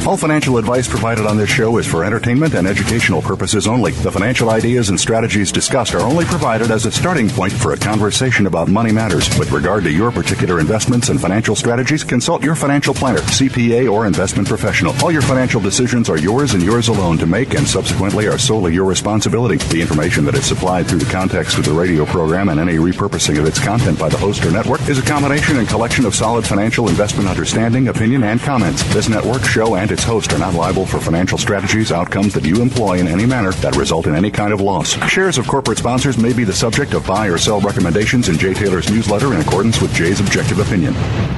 All financial advice provided on this show is for entertainment and educational purposes only. The financial ideas and strategies discussed are only provided as a starting point for a conversation about money matters. With regard to your particular investments and financial strategies, consult your financial planner, CPA, or investment professional. All your financial decisions are yours and yours alone to make and subsequently are solely your responsibility. The information that is supplied through the context of the radio program and any repurposing of its content by the host or network is a combination and collection of solid financial investment understanding, opinion, and comments. This network, show, and its host are not liable for financial strategies, outcomes that you employ in any manner that result in any kind of loss. Shares of corporate sponsors may be the subject of buy or sell recommendations in Jay Taylor's newsletter in accordance with Jay's objective opinion.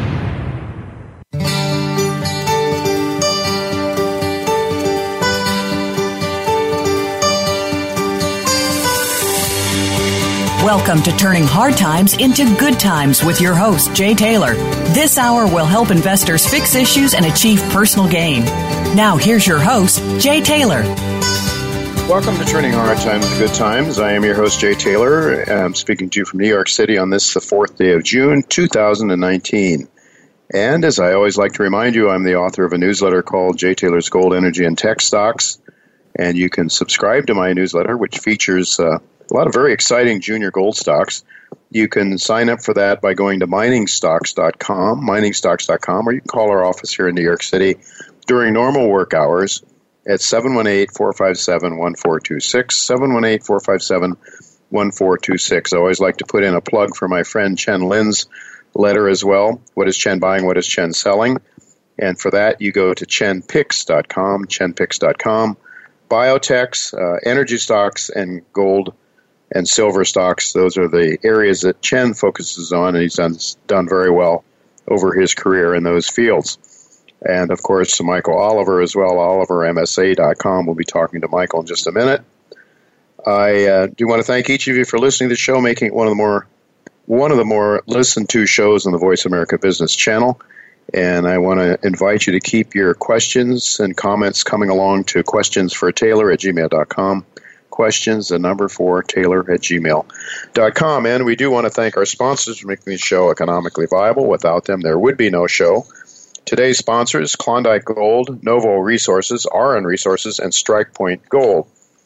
Welcome to Turning Hard Times into Good Times with your host, Jay Taylor. This hour will help investors fix issues and achieve personal gain. Now, here's your host, Jay Taylor. Welcome to Turning Hard Times into Good Times. I am your host, Jay Taylor. I'm speaking to you from New York City on this, the 4th day of June, 2019. And as I always like to remind you, I'm the author of a newsletter called Jay Taylor's Gold, Energy, and Tech Stocks. And you can subscribe to my newsletter, which features a lot of very exciting junior gold stocks. You can sign up for that by going to miningstocks.com, or you can call our office here in New York City during normal work hours at 718-457-1426, 718-457-1426. I always like to put in a plug for my friend Chen Lin's letter as well. What is Chen buying? What is Chen selling? And for that, you go to chenpicks.com, chenpicks.com. Biotechs, energy stocks, and gold and silver stocks, those are the areas that Chen focuses on, and he's done very well over his career in those fields. And, of course, Michael Oliver as well, olivermsa.com. We'll be talking to Michael in just a minute. I do want to thank each of you for listening to the show, making it one of the more listened to shows on the Voice America Business Channel. And I want to invite you to keep your questions and comments coming along to questionsfortaylor@gmail.com. Questions, the number 4, Taylor@gmail.com. And we do want to thank our sponsors for making the show economically viable. Without them, there would be no show. Today's sponsors, Klondike Gold, Novo Resources, RN Resources, and Strike Point Gold.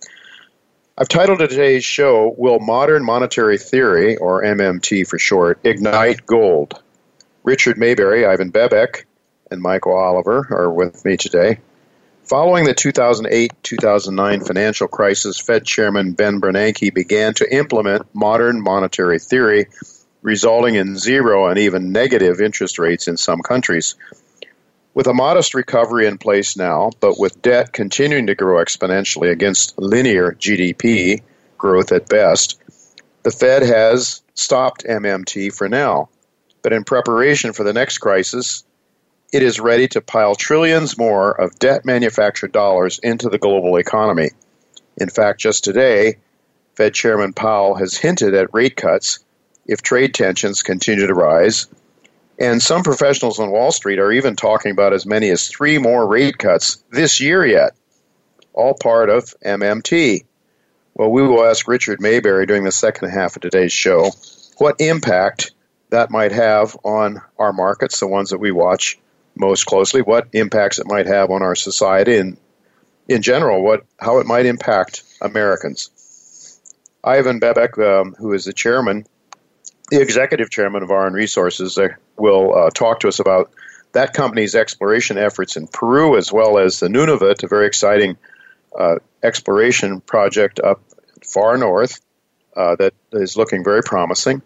I've titled today's show, Will Modern Monetary Theory, or MMT for short, Ignite Gold? Richard Maybury, Ivan Bebek, and Michael Oliver are with me today. Following the 2008-2009 financial crisis, Fed Chairman Ben Bernanke began to implement modern monetary theory, resulting in zero and even negative interest rates in some countries. With a modest recovery in place now, but with debt continuing to grow exponentially against linear GDP growth at best, the Fed has stopped MMT for now. But in preparation for the next crisis, it is ready to pile trillions more of debt-manufactured dollars into the global economy. In fact, just today, Fed Chairman Powell has hinted at rate cuts if trade tensions continue to rise. And some professionals on Wall Street are even talking about as many as 3 more rate cuts this year yet, all part of MMT. Well, we will ask Richard Maybury during the second half of today's show what impact that might have on our markets, the ones that we watch most closely, what impacts it might have on our society, and in general, how it might impact Americans. Ivan Bebek, who is the executive chairman of RN Resources, will talk to us about that company's exploration efforts in Peru, as well as the Nunavut, a very exciting exploration project up far north that is looking very promising.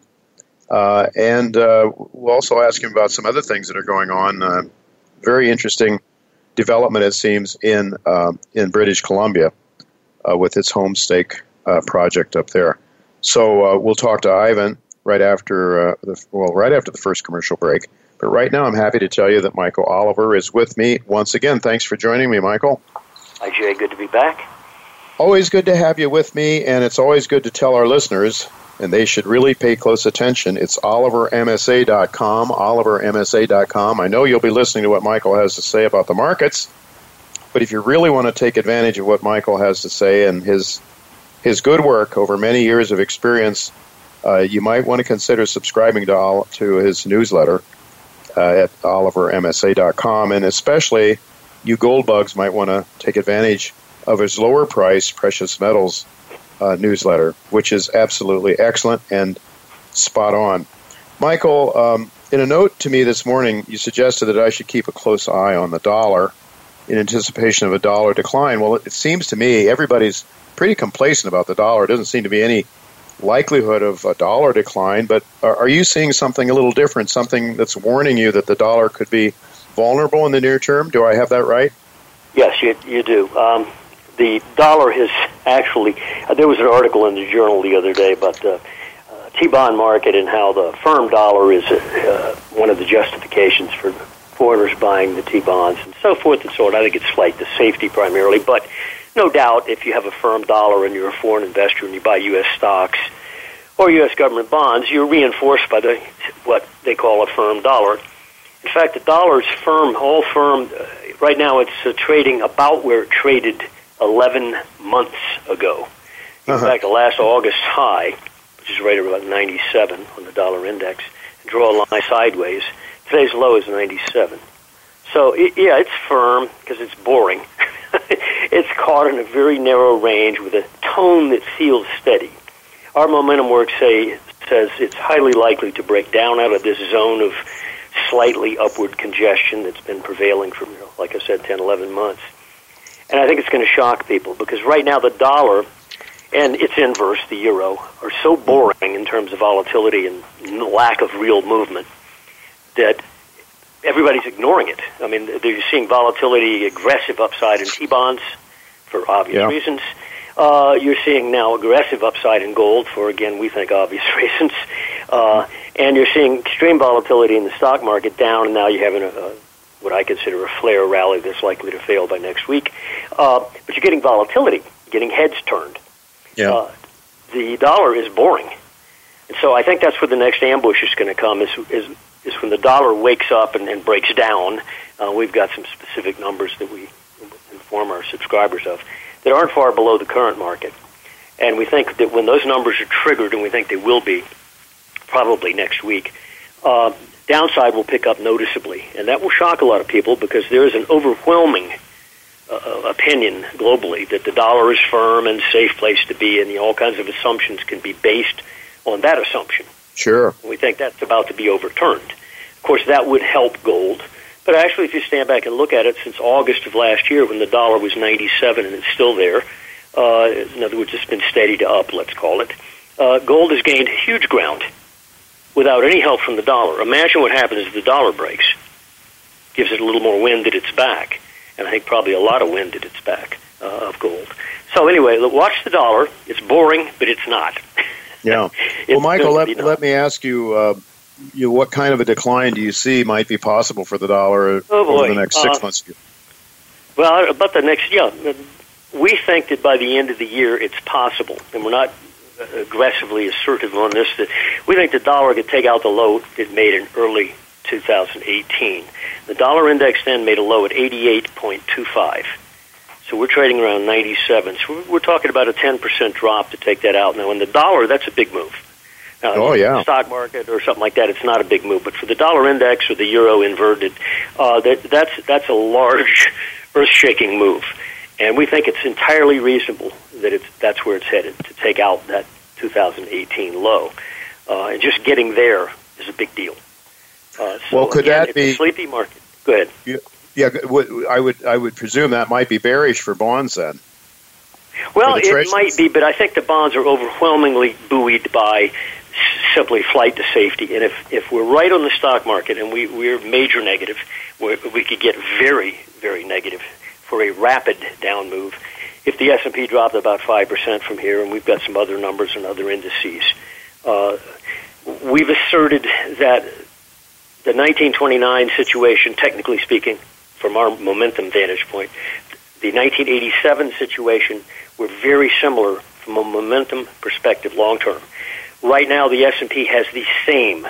And we'll also ask him about some other things that are going on. Very interesting development, it seems, in British Columbia with its Homestake project up there. So we'll talk to Ivan right after the first commercial break. But right now, I'm happy to tell you that Michael Oliver is with me once again. Thanks for joining me, Michael. Hi, Jay. Good to be back. Always good to have you with me, and it's always good to tell our listeners, and they should really pay close attention. It's olivermsa.com, olivermsa.com. I know you'll be listening to what Michael has to say about the markets, but if you really want to take advantage of what Michael has to say and his good work over many years of experience, you might want to consider subscribing to his newsletter at olivermsa.com, and especially you gold bugs might want to take advantage of his lower price precious metals newsletter, which is absolutely excellent and spot on. Michael, in a note to me this morning, you suggested that I should keep a close eye on the dollar in anticipation of a dollar decline. Well, it seems to me everybody's pretty complacent about the dollar. It doesn't seem to be any likelihood of a dollar decline, but are you seeing something a little different, something that's warning you that the dollar could be vulnerable in the near term? Do I have that right? Yes, you do. The dollar has actually, there was an article in the Journal the other day about the T-bond market and how the firm dollar is one of the justifications for foreigners buying the T-bonds and so forth and so on. I think it's flight to safety primarily, but no doubt if you have a firm dollar and you're a foreign investor and you buy U.S. stocks or U.S. government bonds, you're reinforced by what they call a firm dollar. In fact, the dollar's firm, all firm, right now it's trading about where it traded 11 months ago. In fact, the last August high, which is right about 97 on the dollar index, draw a line sideways. Today's low is 97. So, it's firm because it's boring. It's caught in a very narrow range with a tone that feels steady. Our momentum work says it's highly likely to break down out of this zone of slightly upward congestion that's been prevailing for, like I said, 10, 11 months. And I think it's going to shock people because right now the dollar and its inverse, the euro, are so boring in terms of volatility and lack of real movement that everybody's ignoring it. I mean, they're seeing volatility, aggressive upside in T-bonds for obvious reasons. You're seeing now aggressive upside in gold for, again, we think obvious reasons. And you're seeing extreme volatility in the stock market down, and now you're having what I consider a flare rally that's likely to fail by next week. But you're getting volatility, you're getting heads turned. Yeah. The dollar is boring. And so I think that's where the next ambush is going to come, is when the dollar wakes up and breaks down. We've got some specific numbers that we inform our subscribers of that aren't far below the current market. And we think that when those numbers are triggered, and we think they will be probably next week, downside will pick up noticeably. And that will shock a lot of people because there is an overwhelming opinion globally that the dollar is firm and safe place to be, and all kinds of assumptions can be based on that assumption. Sure. We think that's about to be overturned. Of course, that would help gold. But actually, if you stand back and look at it, since August of last year when the dollar was 97 and it's still there, in other words, it's been steady to up, let's call it, gold has gained huge ground without any help from the dollar. Imagine what happens if the dollar breaks. Gives it a little more wind at its back, and I think probably a lot of wind at its back of gold. So anyway, watch the dollar. It's boring, but it's not. Yeah. Well, Michael, let me ask you, what kind of a decline do you see might be possible for the dollar over the next 6 months? Well, about the next, we think that by the end of the year it's possible, and we're not aggressively assertive on this, that we think the dollar could take out the low it made in early 2018. The dollar index then made a low at 88.25. So we're trading around 97. So we're talking about a 10% drop to take that out. Now, in the dollar, that's a big move. Now, the stock market or something like that, it's not a big move. But for the dollar index or the euro inverted, that's a large, earth-shaking move. And we think it's entirely reasonable that that's where it's headed, to take out that 2018 low. And just getting there is a big deal. Well, could again, that be a sleepy market? Go ahead. Yeah, I would presume that might be bearish for bonds then. Well, it might be, but I think the bonds are overwhelmingly buoyed by simply flight to safety. And if we're right on the stock market, and we're major negative, we could get very, very negative for a rapid down move. If the S&P dropped about 5% from here, and we've got some other numbers and other indices, we've asserted that the 1929 situation, technically speaking, from our momentum vantage point, the 1987 situation were very similar from a momentum perspective long term. Right now, the S&P has the same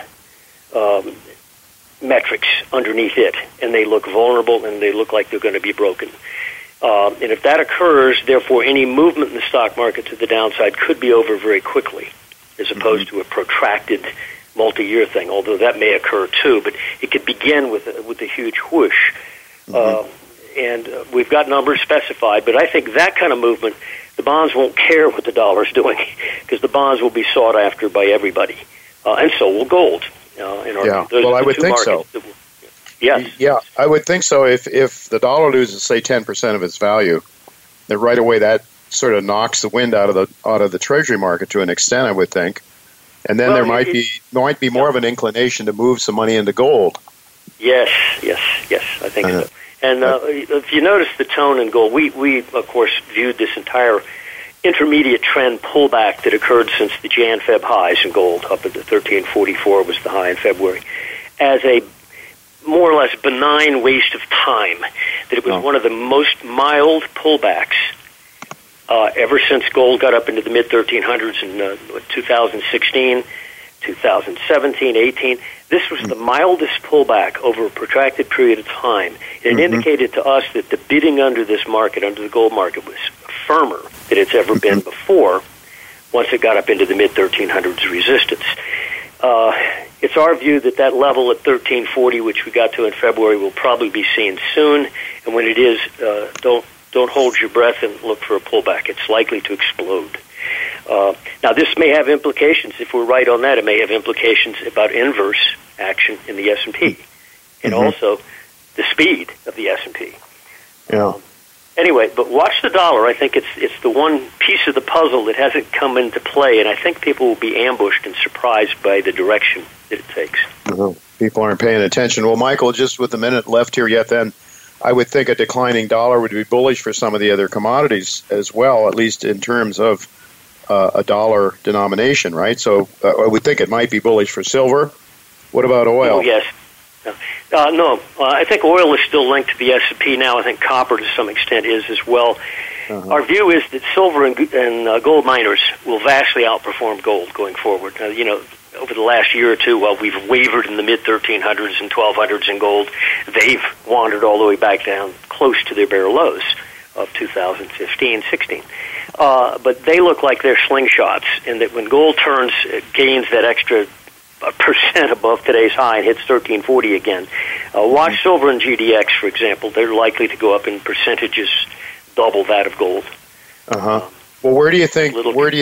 metrics underneath it, and they look vulnerable and they look like they're going to be broken. And if that occurs, therefore, any movement in the stock market to the downside could be over very quickly, as opposed to a protracted multi-year thing, although that may occur too, but it could begin with a huge whoosh. and we've got numbers specified, but I think that kind of movement, the bonds won't care what the dollar's doing because the bonds will be sought after by everybody, and so will gold. Well, I would think so. Yes. Yeah, I would think so. If the dollar loses, say, 10% of its value, then right away that sort of knocks the wind out of the Treasury market to an extent, I would think. And then there might be more of an inclination to move some money into gold. Yes, I think so. And if you notice the tone in gold, we of course viewed this entire intermediate trend pullback that occurred since the Jan-Feb highs in gold, up at the 1344 was the high in February, as a more or less benign waste of time, that it was one of the most mild pullbacks ever since gold got up into the mid-1300s in 2016, 2017, 18. This was the mildest pullback over a protracted period of time. It indicated to us that the bidding under this market, under the gold market, was firmer than it's ever been before once it got up into the mid-1300s resistance. It's our view that level at 1340, which we got to in February, will probably be seen soon. And when it is, don't hold your breath and look for a pullback. It's likely to explode. Now, this may have implications. If we're right on that, it may have implications about inverse action in the S&P and also the speed of the S&P. Yeah. Anyway, but watch the dollar. I think it's the one piece of the puzzle that hasn't come into play, and I think people will be ambushed and surprised by the direction that it takes. People aren't paying attention. Well, Michael, just with a minute left here yet then, I would think a declining dollar would be bullish for some of the other commodities as well, at least in terms of a dollar denomination, right? So I would think it might be bullish for silver. What about oil? Oh, yes. No, I think oil is still linked to the S&P now. I think copper to some extent is as well. Our view is that silver and gold miners will vastly outperform gold going forward. Over the last year or two, while we've wavered in the mid-1300s and 1200s in gold, they've wandered all the way back down close to their bare lows of 2015, 16. But they look like they're slingshots, and that when gold turns, it gains that extra percent above today's high and hits 1340 again. Watch silver and GDX, for example. They're likely to go up in percentages double that of gold. Well, where do you think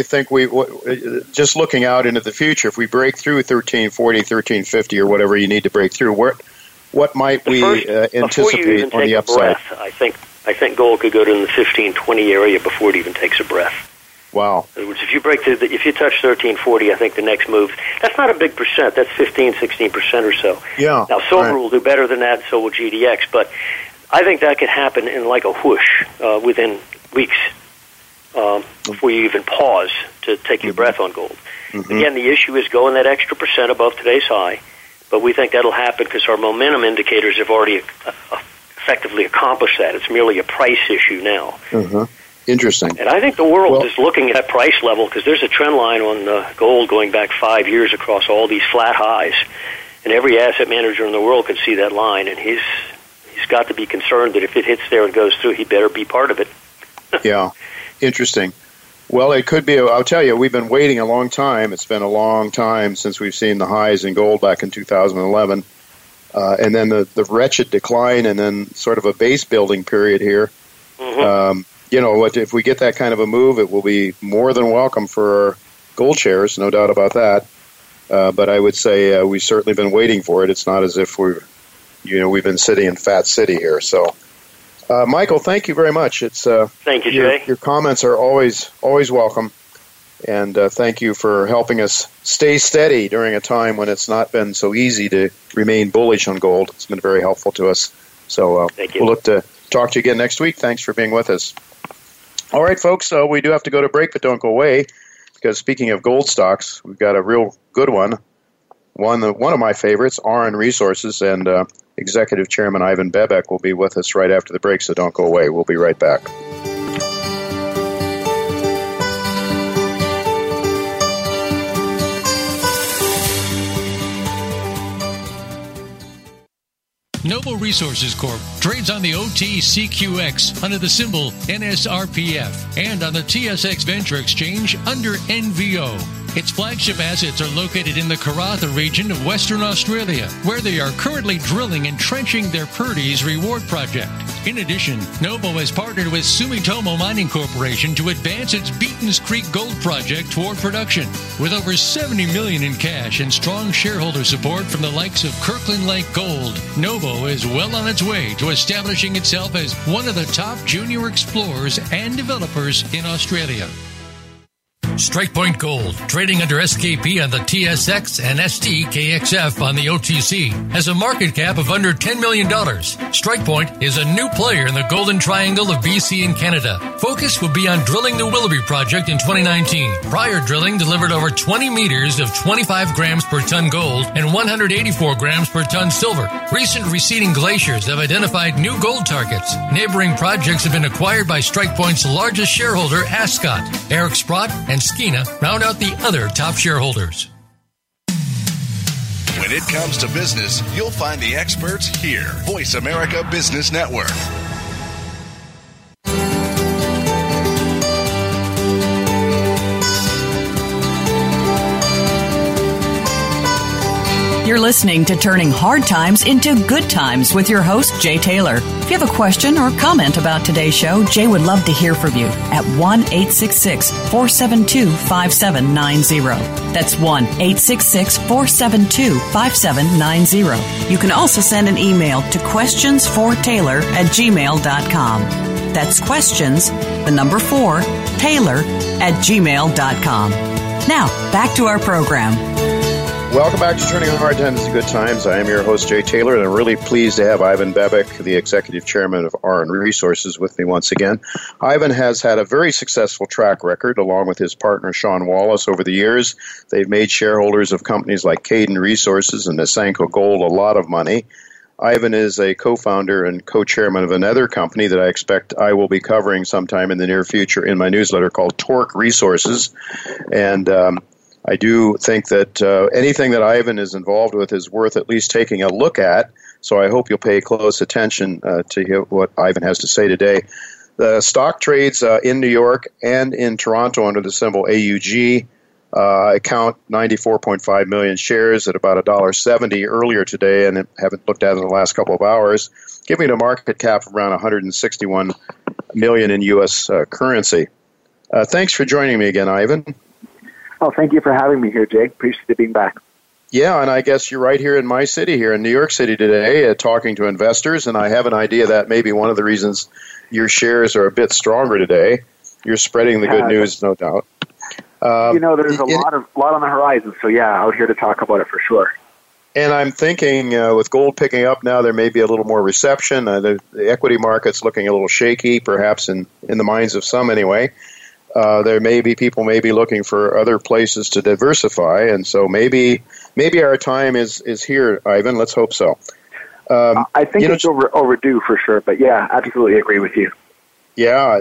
just looking out into the future, if we break through 1340, 1350, or whatever you need to break through, what might we anticipate on the upside? I think gold could go to the 1520 area before it even takes a breath. Wow. In other words, if you touch 1340, I think the next move, that's not a big percent. That's 15, 16% or so. Yeah. Now, silver will do better than that, so will GDX. But I think that could happen in like a whoosh within weeks before you even pause to take your breath on gold. Again, the issue is going that extra percent above today's high. But we think that'll happen because our momentum indicators have already effectively accomplished that. It's merely a price issue now. Interesting. And I think the world is looking at that price level because there's a trend line on gold going back 5 years across all these flat highs. And every asset manager in the world can see that line, and he's got to be concerned that if it hits there and goes through, he better be part of it. Yeah, interesting. Well, it could be. I'll tell you, we've been waiting a long time. It's been a long time since we've seen the highs in gold back in 2011. And then the wretched decline and then sort of a base building period here. If we get that kind of a move, it will be more than welcome for our gold shares, no doubt about that. But I would say we've certainly been waiting for it. It's not as if we've been sitting in Fat City here. So, Michael, thank you very much. Thank you, Jay. Your comments are always welcome. And thank you for helping us stay steady during a time when it's not been so easy to remain bullish on gold. It's been very helpful to us. So we'll look to talk to you again next week. Thanks for being with us. All right, folks, we do have to go to break, but don't go away, because speaking of gold stocks, we've got a real good one of my favorites, Auryn Resources, and Executive Chairman Ivan Bebek will be with us right after the break, so don't go away. We'll be right back. Noble Resources Corp. trades on the OTCQX under the symbol NSRPF and on the TSX Venture Exchange under NVO. Its flagship assets are located in the Karatha region of Western Australia, where they are currently drilling and trenching their Purdy's Reward project. In addition, Novo has partnered with Sumitomo Mining Corporation to advance its Beatons Creek Gold project toward production. With over $70 million in cash and strong shareholder support from the likes of Kirkland Lake Gold, Novo is well on its way to establishing itself as one of the top junior explorers and developers in Australia. Strike Point Gold, trading under SKP on the TSX and STKXF on the OTC, has a market cap of under $10 million. Strike Point is a new player in the Golden Triangle of BC and Canada. Focus will be on drilling the Willoughby project in 2019. Prior drilling delivered over 20 meters of 25 grams per ton gold and 184 grams per ton silver. Recent receding glaciers have identified new gold targets. Neighboring projects have been acquired by Strike Point's largest shareholder, Ascot. Eric Sprott and Skeena round out the other top shareholders. When it comes to business, you'll find the experts here. Voice America Business Network. You're listening to Turning Hard Times into Good Times with your host, Jay Taylor. If you have a question or comment about today's show, Jay would love to hear from you at 1-866-472-5790. That's 1-866-472-5790. You can also send an email to questionsfortaylor@gmail.com. That's questions, the number 4, Taylor@gmail.com. Now, back to our program. Welcome back to Turning Hard Times into Good Times. I am your host, Jay Taylor, and I'm really pleased to have Ivan Bebek, the Executive Chairman of R&R Resources, with me once again. Ivan has had a very successful track record, along with his partner, Sean Wallace, over the years. They've made shareholders of companies like Caden Resources and Asanko Gold a lot of money. Ivan is a co-founder and co-chairman of another company that I expect I will be covering sometime in the near future in my newsletter called Torque Resources. And I do think that anything that Ivan is involved with is worth at least taking a look at, so I hope you'll pay close attention to hear what Ivan has to say today. The stock trades in New York and in Toronto under the symbol AUG. I count 94.5 million shares at about $1.70 earlier today, and haven't looked at it in the last couple of hours, giving it a market cap of around $161 million in U.S. currency. Thanks for joining me again, Ivan. Oh, thank you for having me here, Jay. Appreciate being back. Yeah, and I guess you're right here in my city, here in New York City today, talking to investors, and I have an idea that may be one of the reasons your shares are a bit stronger today. You're spreading the good news, no doubt. There's a lot on the horizon, so yeah, out here to talk about it for sure. And I'm thinking with gold picking up now, there may be a little more reception. The equity market's looking a little shaky, perhaps in the minds of some anyway. There may be people maybe looking for other places to diversify, and so maybe our time is here, Ivan. Let's hope so. I think it's overdue for sure, but yeah, absolutely agree with you. Yeah.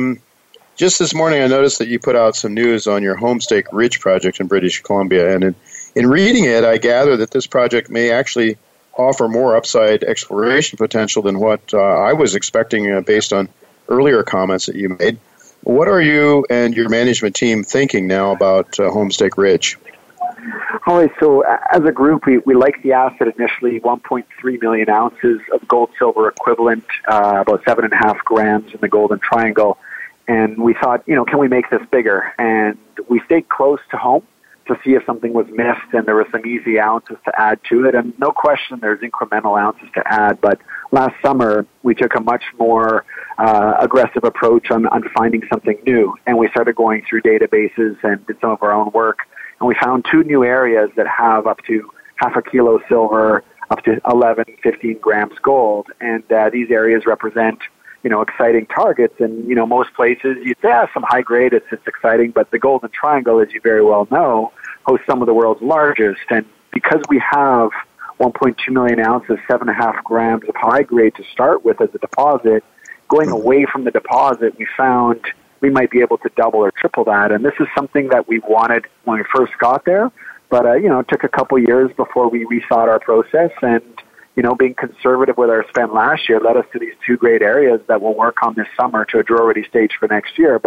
Just this morning, I noticed that you put out some news on your Homestake Ridge project in British Columbia, and in reading it, I gather that this project may actually offer more upside exploration potential than what I was expecting based on earlier comments that you made. What are you and your management team thinking now about Homestake Ridge? All right, so as a group, we liked the asset initially, 1.3 million ounces of gold-silver equivalent, about 7.5 grams in the Golden Triangle. And we thought, can we make this bigger? And we stayed close to home to see if something was missed, and there were some easy ounces to add to it. And no question, there's incremental ounces to add. But last summer, we took a much more aggressive approach on finding something new. And we started going through databases and did some of our own work. And we found 2 new areas that have up to half a kilo silver, up to 11, 15 grams gold. And these areas represent, exciting targets. And, most places you'd say, some high grade, it's exciting. But the Golden Triangle, as you very well know, hosts some of the world's largest. And because we have 1.2 million ounces, 7.5 grams of high grade to start with as a deposit, going away from the deposit, we found we might be able to double or triple that. And this is something that we wanted when we first got there. But, it took a couple years before we rethought our process. And, being conservative with our spend last year led us to these 2 great areas that we'll work on this summer to a drill-ready stage for next year. But,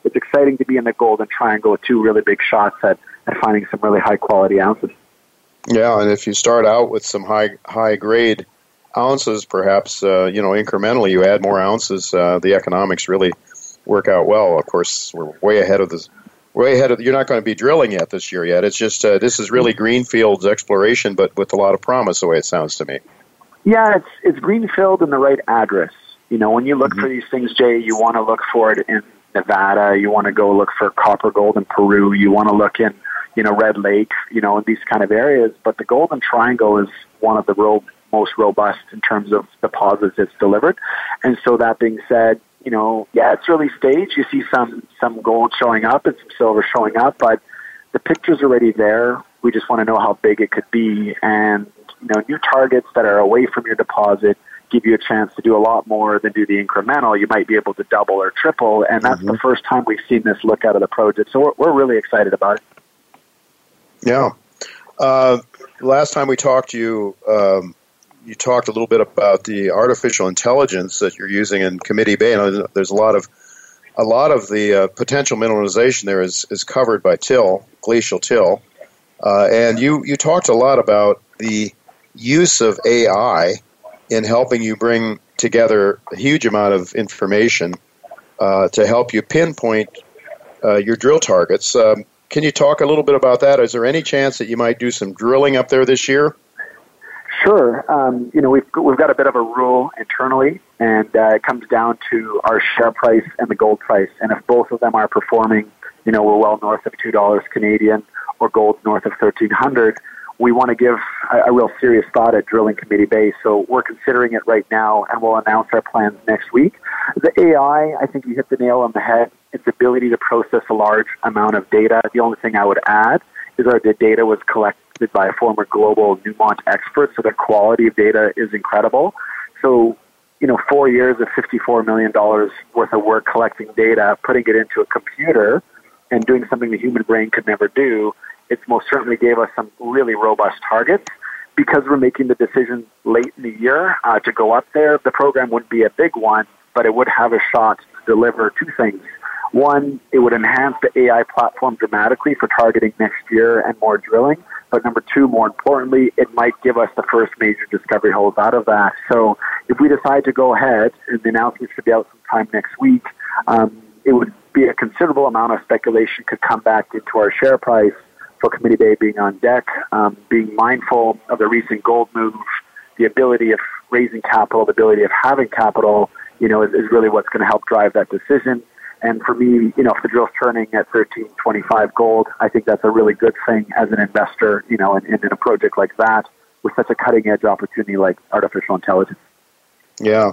it's exciting to be in the Golden Triangle with two really big shots at finding some really high-quality ounces. Yeah, and if you start out with some high-grade ounces, perhaps, incrementally you add more ounces, the economics really work out well. Of course, we're way ahead of this. You're not going to be drilling yet this year yet. It's just, this is really greenfields exploration, but with a lot of promise, the way it sounds to me. Yeah, it's greenfield in the right address. When you look for these things, Jay, you want to look for it in Nevada. You want to go look for copper gold in Peru. You want to look in, Red Lake, in these kind of areas. But the Golden Triangle is one of the most robust in terms of deposits it's delivered. And so that being said, it's early stage. You see some gold showing up and some silver showing up, but the picture's already there. We just want to know how big it could be. And, new targets that are away from your deposit give you a chance to do a lot more than do the incremental. You might be able to double or triple, and that's the first time we've seen this look out of the project. So we're really excited about it. Yeah. Last time we talked to you, you talked a little bit about the artificial intelligence that you're using in Committee Bay. And there's a lot of the potential mineralization there is covered by glacial till, and you talked a lot about the use of AI in helping you bring together a huge amount of information to help you pinpoint your drill targets. Can you talk a little bit about that? Is there any chance that you might do some drilling up there this year? Sure. We've got a bit of a rule internally, and it comes down to our share price and the gold price. And if both of them are performing, we're well north of $2 Canadian or gold north of $1,300, we want to give a real serious thought at drilling Committee Bay. So we're considering it right now, and we'll announce our plans next week. The AI, I think you hit the nail on the head. Its ability to process a large amount of data. The only thing I would add is the data was collected by a former global Newmont expert, so the quality of data is incredible. So, 4 years of $54 million worth of work collecting data, putting it into a computer, and doing something the human brain could never do, it most certainly gave us some really robust targets. Because we're making the decision late in the year to go up there, the program wouldn't be a big one, but it would have a shot to deliver two things. One, it would enhance the AI platform dramatically for targeting next year and more drilling. But number two, more importantly, it might give us the first major discovery holes out of that. So if we decide to go ahead, and the announcement should be out sometime next week, it would be a considerable amount of speculation could come back into our share price for Committee Bay being on deck, being mindful of the recent gold move, the ability of raising capital, the ability of having capital, is really what's going to help drive that decision. And for me, if the drill's turning at $1,325 gold, I think that's a really good thing as an investor, in a project like that with such a cutting-edge opportunity like artificial intelligence. Yeah,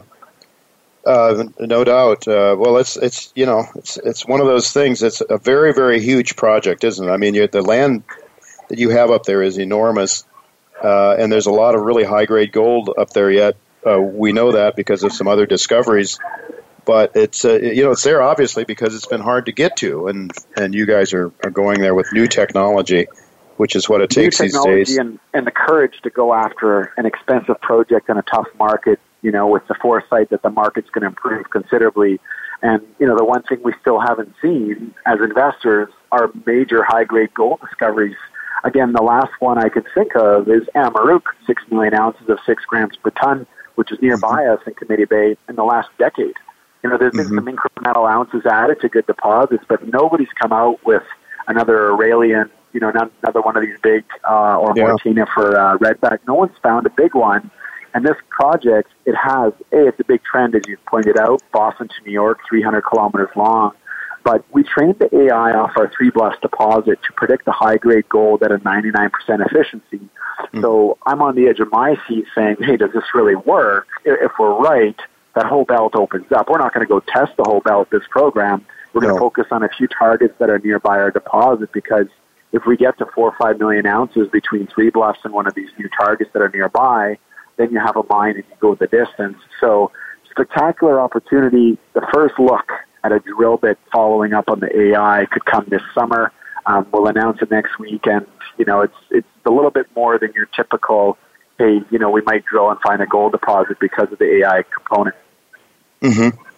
no doubt. Well, it's one of those things. It's a very, very huge project, isn't it? I mean, the land that you have up there is enormous, and there's a lot of really high-grade gold up there yet. We know that because of some other discoveries. But it's it's there obviously because it's been hard to get to, and you guys are going there with new technology, which is what it takes these days. And the courage to go after an expensive project in a tough market, with the foresight that the market's going to improve considerably. And the one thing we still haven't seen as investors are major high-grade gold discoveries. Again, the last one I could think of is Amaruq, 6 million ounces of 6 grams per ton, which is nearby us in Committee Bay in the last decade. There's been some incremental ounces added to good deposits, but nobody's come out with another Aurelian, another one of these big, or Martina for Redback. No one's found a big one. And this project, it's a big trend, as you pointed out, Boston to New York, 300 kilometers long. But we trained the AI off our Three Bluffs deposit to predict the high-grade gold at a 99% efficiency. So I'm on the edge of my seat saying, hey, does this really work? If we're right, that whole belt opens up. We're not going to go test the whole belt this program. We're going to focus on a few targets that are nearby our deposit, because if we get to 4 or 5 million ounces between Three Bluffs and one of these new targets that are nearby, then you have a mine and you go the distance. So spectacular opportunity. The first look at a drill bit following up on the AI could come this summer. We'll announce it next week, and it's a little bit more than your typical, hey, we might drill and find a gold deposit because of the AI component. Mm-hmm.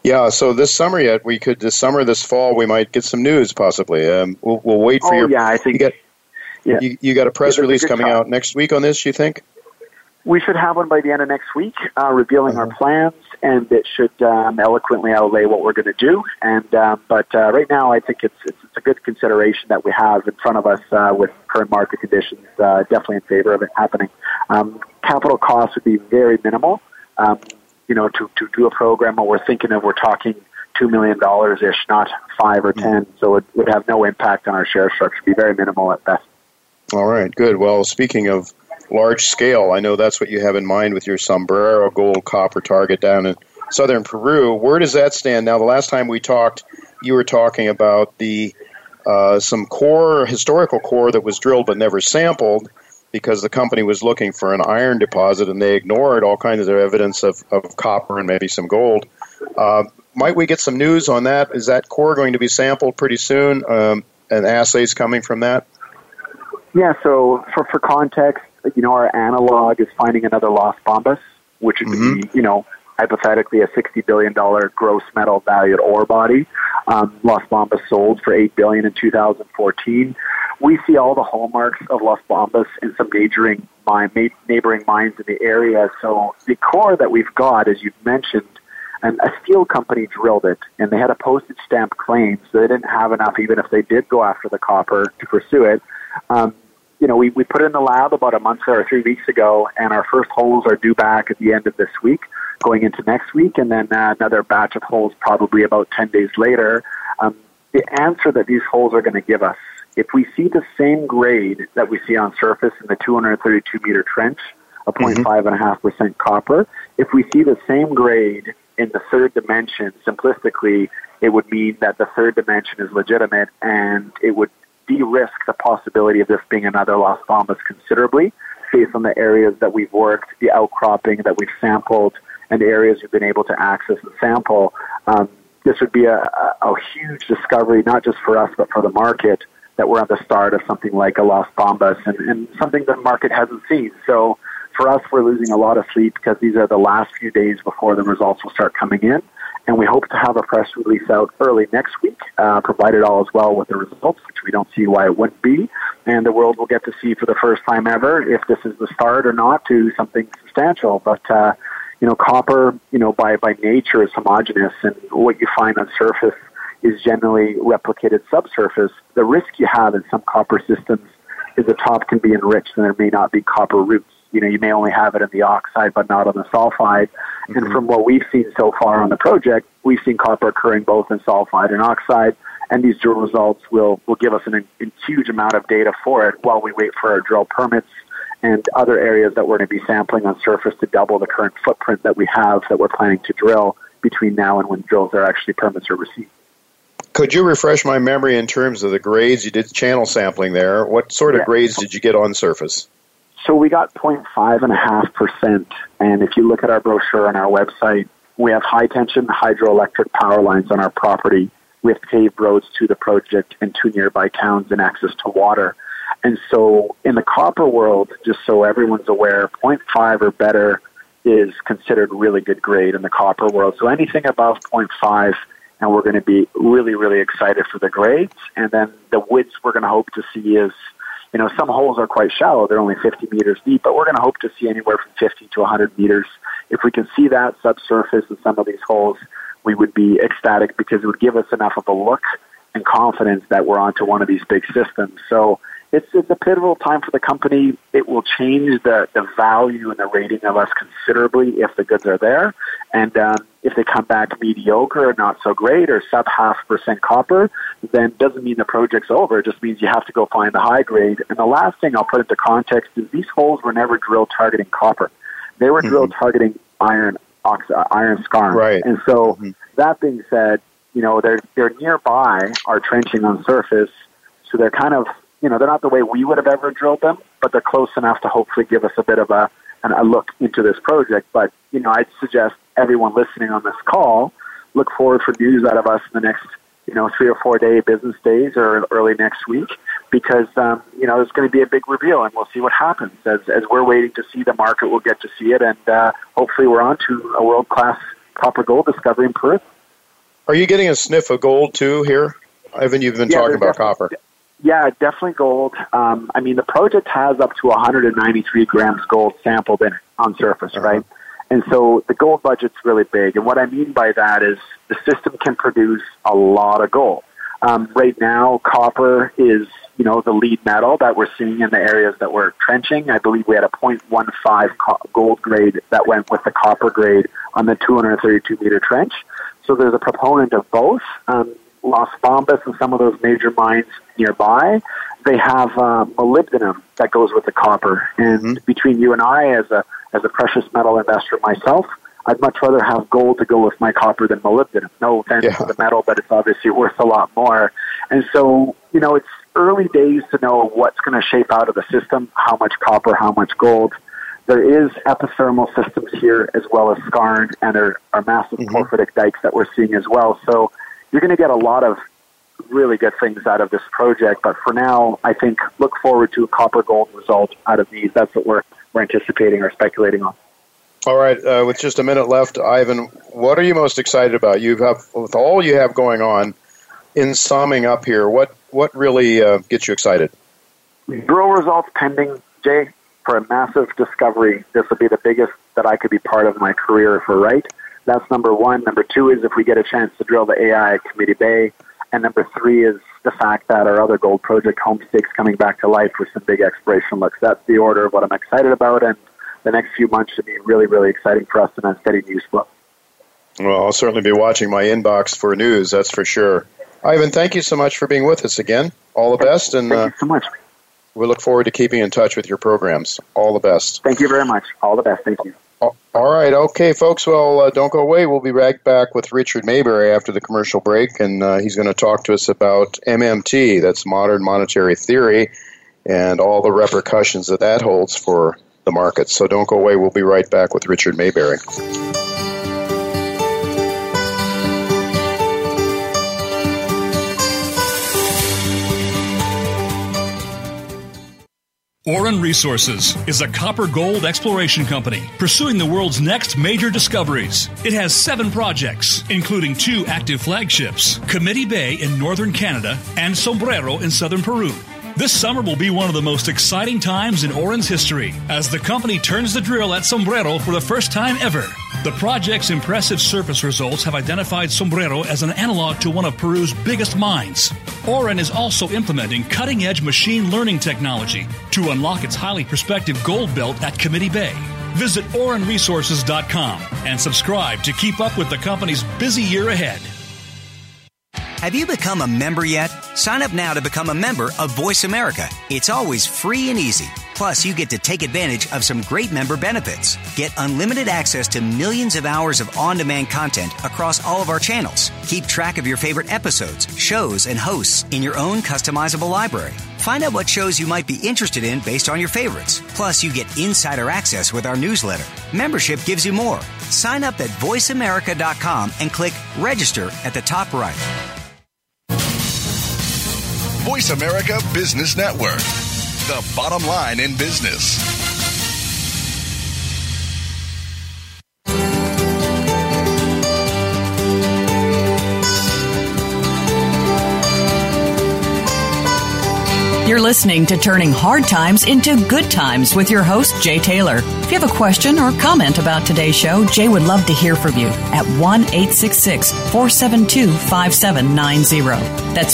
Yeah, so this summer yet, this fall, we might get some news possibly. We'll wait for your... I think... You got a press release coming out next week on this, you think? We should have one by the end of next week, revealing our plans, and it should eloquently outlay what we're going to do. And but right now, I think it's a good consideration that we have in front of us with current market conditions. Definitely in favor of it happening. Capital costs would be very minimal. To do a program, what we're thinking of, we're talking $2 million ish, not 5 or 10. So it would have no impact on our share structure. It'd be very minimal at best. All right, good. Well, speaking of large scale, I know that's what you have in mind with your Sombrero gold copper target down in southern Peru. Where does that stand now? The last time we talked, you were talking about the some historical core that was drilled but never sampled because the company was looking for an iron deposit and they ignored all kinds of evidence of copper and maybe some gold. Might we get some news on that? Is that core going to be sampled pretty soon and assays coming from that? Yeah, so for context, our analog is finding another Las Bambas, which would be, hypothetically a $60 billion gross metal valued ore body. Las Bambas sold for $8 billion in 2014. We see all the hallmarks of Las Bambas in some neighboring mines in the area. So the core that we've got, as you've mentioned, and a steel company drilled it, and they had a postage stamp claim, so they didn't have enough, even if they did go after the copper, to pursue it. We put it in the lab about a month or 3 weeks ago, and our first holes are due back at the end of this week, going into next week, and then another batch of holes probably about 10 days later. The answer that these holes are going to give us, if we see the same grade that we see on surface in the 232-meter trench, a 0.5% copper, if we see the same grade in the third dimension, simplistically, it would mean that the third dimension is legitimate, and it would de-risk the possibility of this being another Las Bambas considerably, based on the areas that we've worked, the outcropping that we've sampled, and the areas we've been able to access and sample. This would be a huge discovery, not just for us, but for the market, that we're at the start of something like a Las Bambas and something the market hasn't seen. So for us, we're losing a lot of sleep because these are the last few days before the results will start coming in. And we hope to have a press release out early next week, provided all is well with the results, which we don't see why it wouldn't be. And the world will get to see for the first time ever if this is the start or not to something substantial. But, copper, by nature is homogeneous, and what you find on surface is generally replicated subsurface. The risk you have in some copper systems is the top can be enriched and there may not be copper roots. You may only have it in the oxide, but not on the sulfide. Mm-hmm. And from what we've seen so far on the project, we've seen copper occurring both in sulfide and oxide. And these drill results will give us a huge amount of data for it while we wait for our drill permits and other areas that we're going to be sampling on surface to double the current footprint that we have that we're planning to drill between now and when drills are actually permits are received. Could you refresh my memory in terms of the grades? You did channel sampling there. What sort of grades did you get on surface? So we got 0.5.5%, and if you look at our brochure on our website, we have high-tension hydroelectric power lines on our property with paved roads to the project and 2 nearby towns and access to water. And so in the copper world, just so everyone's aware, 0.5 or better is considered really good grade in the copper world. So anything above 0.5, and we're going to be really, really excited for the grades. And then the widths we're going to hope to see is, some holes are quite shallow. They're only 50 meters deep, but we're going to hope to see anywhere from 50 to 100 meters. If we can see that subsurface in some of these holes, we would be ecstatic because it would give us enough of a look and confidence that we're onto one of these big systems. So it's a pivotal time for the company. It will change the value and the rating of us considerably if the goods are there. And if they come back mediocre or not so great or sub 0.5% copper, then it doesn't mean the project's over. It just means you have to go find the high grade. And the last thing I'll put into context is these holes were never drilled targeting copper. They were drilled targeting iron skarn. Right. And so that being said, they're nearby our trenching on surface, so they're kind of, they're not the way we would have ever drilled them, but they're close enough to hopefully give us a bit of a look into this project. But, I'd suggest everyone listening on this call look forward for news out of us in the next, 3 or 4 business days or early next week, because, there's going to be a big reveal and we'll see what happens. As we're waiting to see the market, we'll get to see it, and hopefully we're on to a world-class copper gold discovery in Peru. Are you getting a sniff of gold too here? Ivan, you've been talking about copper. Yeah, definitely gold. I mean, the project has up to 193 grams gold sampled in it on surface, right? And so the gold budget's really big. And what I mean by that is the system can produce a lot of gold. Right now, copper is, the lead metal that we're seeing in the areas that we're trenching. I believe we had a 0.15 gold grade that went with the copper grade on the 232-meter trench. So there's a proponent of both. Las Bambas and some of those major mines nearby, they have molybdenum that goes with the copper. And between you and I, as a precious metal investor myself, I'd much rather have gold to go with my copper than molybdenum. No offense to the metal, but it's obviously worth a lot more. And so, it's early days to know what's going to shape out of the system, how much copper, how much gold. There is epithermal systems here as well as skarn, and there are massive porphyritic dikes that we're seeing as well. So you're going to get a lot of really good things out of this project. But for now, I think look forward to a copper-gold result out of these. That's what we're anticipating or speculating on. All right, with just a minute left, Ivan, what are you most excited about? With all you have going on, in summing up here, what really gets you excited? Drill results pending, Jay, for a massive discovery. This will be the biggest that I could be part of my career for right. That's number one. Number two is if we get a chance to drill the AI at Committee Bay. And number three is the fact that our other gold project, Homestake's coming back to life with some big exploration looks. That's the order of what I'm excited about, and the next few months should be really, really exciting for us in a steady news flow. Well, I'll certainly be watching my inbox for news, that's for sure. Ivan, thank you so much for being with us again. All the best. And thank you so much. We look forward to keeping in touch with your programs. All the best. Thank you very much. All the best. Thank you. All right. Okay, folks. Well, don't go away. We'll be right back with Richard Maybury after the commercial break, and he's going to talk to us about MMT, that's modern monetary theory, and all the repercussions that holds for the markets. So don't go away. We'll be right back with Richard Maybury. Auryn Resources is a copper-gold exploration company pursuing the world's next major discoveries. It has 7 projects, including 2 active flagships, Committee Bay in northern Canada and Sombrero in southern Peru. This summer will be one of the most exciting times in Auryn's history as the company turns the drill at Sombrero for the first time ever. The project's impressive surface results have identified Sombrero as an analog to one of Peru's biggest mines. Auryn is also implementing cutting-edge machine learning technology to unlock its highly prospective gold belt at Committee Bay. Visit AurynResources.com and subscribe to keep up with the company's busy year ahead. Have you become a member yet? Sign up now to become a member of Voice America. It's always free and easy. Plus, you get to take advantage of some great member benefits. Get unlimited access to millions of hours of on-demand content across all of our channels. Keep track of your favorite episodes, shows, and hosts in your own customizable library. Find out what shows you might be interested in based on your favorites. Plus, you get insider access with our newsletter. Membership gives you more. Sign up at voiceamerica.com and click Register at the top right. Voice America Business Network, the bottom line in business. You're listening to Turning Hard Times into Good Times with your host, Jay Taylor. If you have a question or comment about today's show, Jay would love to hear from you at 1-866-472-5790. That's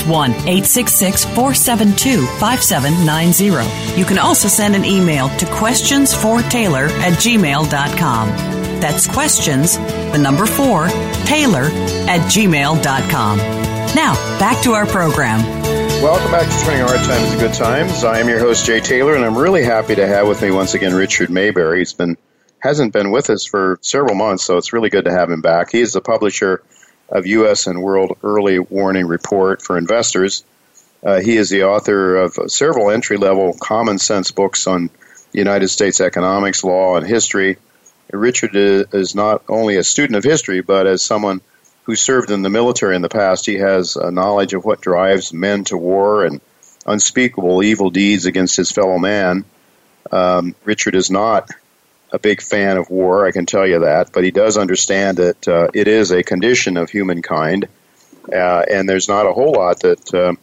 1-866-472-5790. You can also send an email to questionsfortaylor@gmail.com. That's questions, the number 4, Taylor@gmail.com. Now, back to our program. Welcome back to Turning Hard Times to Good Times. I am your host, Jay Taylor, and I'm really happy to have with me once again Richard Maybury. Hasn't been with us for several months, so it's really good to have him back. He is the publisher of U.S. and World Early Warning Report for Investors. He is the author of several entry-level common sense books on United States economics, law, and history. Richard is not only a student of history, but as someone who served in the military in the past, he has a knowledge of what drives men to war and unspeakable evil deeds against his fellow man. Richard is not a big fan of war, I can tell you that, but he does understand that it is a condition of humankind, and there's not a whole lot that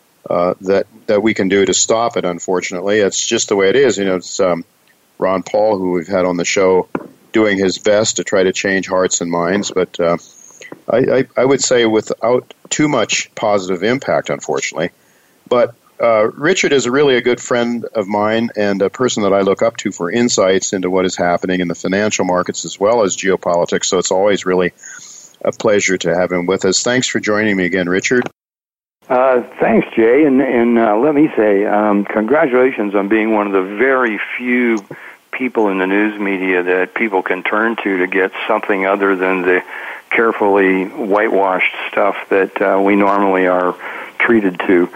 we can do to stop it. Unfortunately, it's just the way it is. It's Ron Paul, who we've had on the show, doing his best to try to change hearts and minds, but I would say without too much positive impact, unfortunately. But Richard is really a good friend of mine and a person that I look up to for insights into what is happening in the financial markets as well as geopolitics, so it's always really a pleasure to have him with us. Thanks for joining me again, Richard. Thanks, Jay, and let me say congratulations on being one of the very few people in the news media that people can turn to get something other than the carefully whitewashed stuff that we normally are treated to.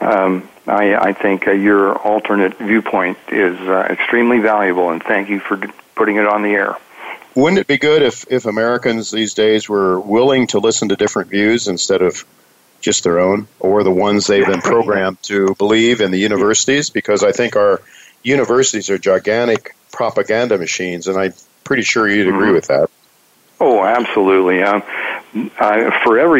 I think your alternate viewpoint is extremely valuable, and thank you for putting it on the air. Wouldn't it be good if Americans these days were willing to listen to different views instead of just their own, or the ones they've been programmed to believe in the universities? Because I think our universities are gigantic propaganda machines, and I'm pretty sure you'd agree with that. Oh, absolutely. For every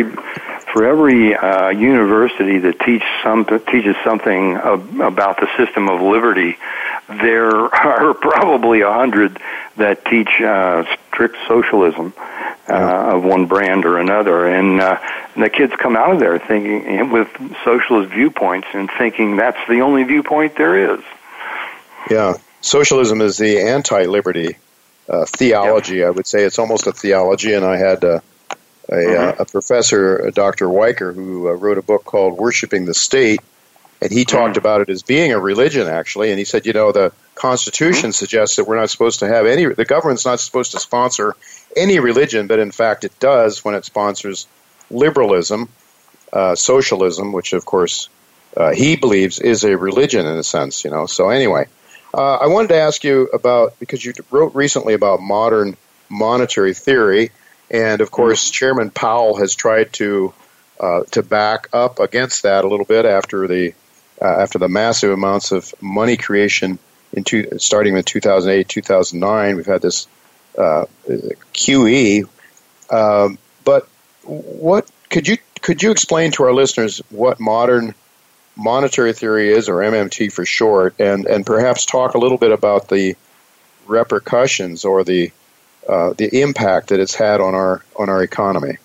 university that teaches something about the system of liberty, there are probably 100 that teach strict socialism of one brand or another, and the kids come out of there thinking with socialist viewpoints and thinking that's the only viewpoint there is. Yeah, socialism is the anti-liberty theology. I would say it's almost a theology, and I had a professor, Dr. Weicker, who wrote a book called Worshipping the State, and he talked about it as being a religion, actually, and he said, the Constitution suggests that we're not supposed to have the government's not supposed to sponsor any religion, but in fact it does when it sponsors liberalism, socialism, which of course he believes is a religion in a sense, So anyway, I wanted to ask you about, because you wrote recently about modern monetary theory, and of course Chairman Powell has tried to back up against that a little bit after the massive amounts of money creation starting in 2008, 2009. We've had this QE, but what could you explain to our listeners what modern monetary theory is, or MMT for short, and perhaps talk a little bit about the repercussions or the impact that it's had on our economy?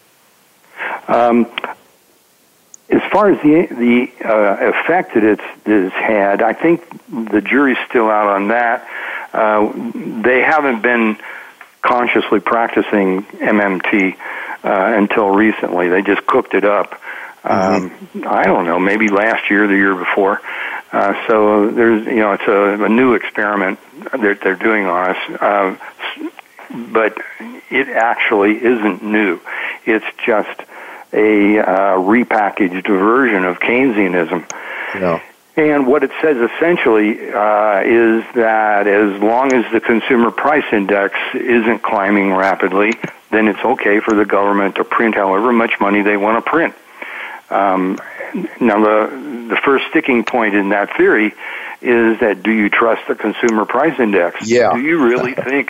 As far as the effect that it's had, I think the jury's still out on that. They haven't been consciously practicing MMT until recently. They just cooked it up. I don't know, maybe last year, the year before. So there's, it's a new experiment that they're doing on us. But it actually isn't new. It's just a repackaged version of Keynesianism. Yeah. And what it says essentially is that as long as the consumer price index isn't climbing rapidly, then it's okay for the government to print however much money they want to print. Now, the first sticking point in that theory is that, do you trust the consumer price index? Yeah. Do you really think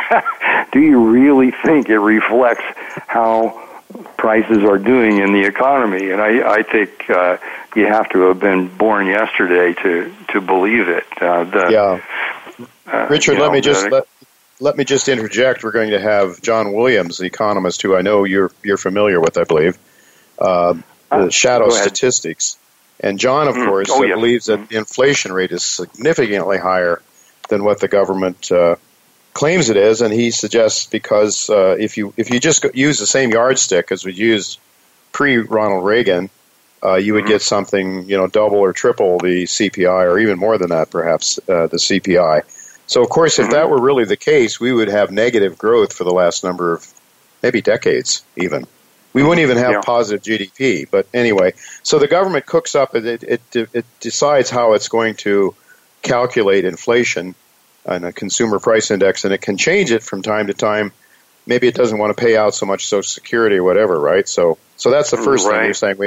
it reflects how prices are doing in the economy? And I think you have to have been born yesterday to believe it. Richard, let me just interject. We're going to have John Williams, the economist, who I know you're familiar with, I believe, the shadow statistics. And John, of course, believes that the inflation rate is significantly higher than what the government claims it is, and he suggests because if you just use the same yardstick as we used pre-Ronald Reagan, you would get something double or triple the CPI, or even more than that, perhaps the CPI. So, of course, if that were really the case, we would have negative growth for the last number of maybe decades, even. We wouldn't even have positive GDP. But anyway, so the government cooks up, it decides how it's going to calculate inflation and a consumer price index, and it can change it from time to time. Maybe it doesn't want to pay out so much Social Security or whatever, right? So that's the first thing you're saying.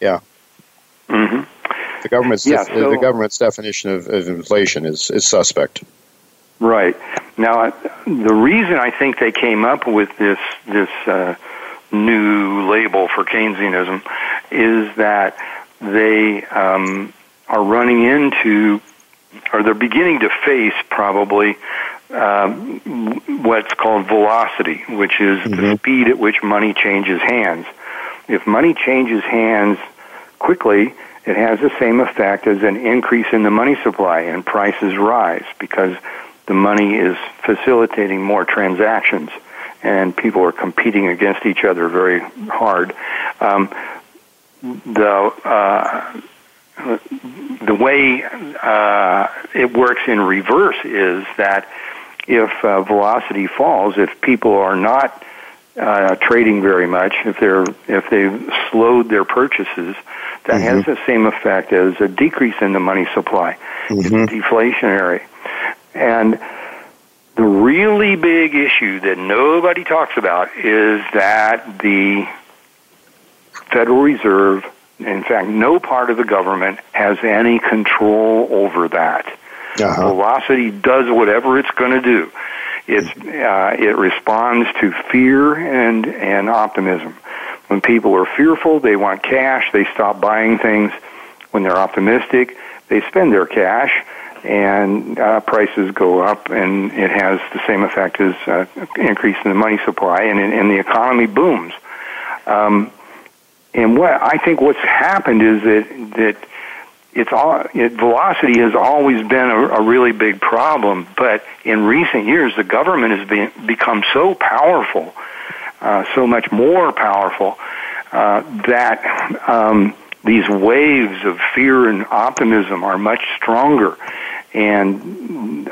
The government's definition of inflation is suspect. Right. Now, the reason I think they came up with this new label for Keynesianism, is that they are running into, or they're beginning to face probably what's called velocity, which is the speed at which money changes hands. If money changes hands quickly, it has the same effect as an increase in the money supply, and prices rise because the money is facilitating more transactions, and people are competing against each other very hard. The way it works in reverse is that if velocity falls, if people are not trading very much, if they've slowed their purchases, that has the same effect as a decrease in the money supply. It's deflationary. And the really big issue that nobody talks about is that the Federal Reserve, in fact, no part of the government has any control over that. Velocity does whatever it's going to do. It responds to fear and optimism. When people are fearful, they want cash, they stop buying things. When they're optimistic, they spend their cash, and prices go up, and it has the same effect as increase in the money supply, and the economy booms. And what I think what's happened is that velocity has always been a really big problem, but in recent years the government has become so powerful, so much more powerful, that these waves of fear and optimism are much stronger. And